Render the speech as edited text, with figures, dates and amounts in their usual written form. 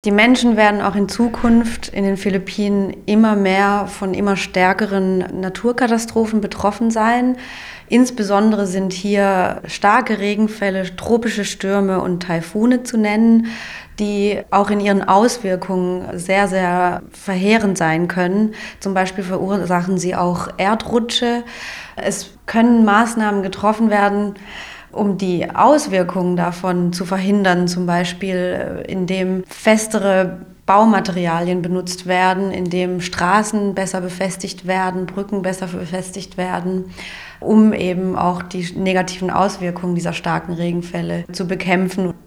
Die Menschen werden auch in Zukunft in den Philippinen immer mehr von immer stärkeren Naturkatastrophen betroffen sein. Insbesondere sind hier starke Regenfälle, tropische Stürme und Taifune zu nennen, die auch in ihren Auswirkungen sehr, sehr verheerend sein können. Zum Beispiel verursachen sie auch Erdrutsche. Es können Maßnahmen getroffen werden, um die Auswirkungen davon zu verhindern, zum Beispiel indem festere Baumaterialien benutzt werden, indem Straßen besser befestigt werden, Brücken besser befestigt werden, um eben auch die negativen Auswirkungen dieser starken Regenfälle zu bekämpfen.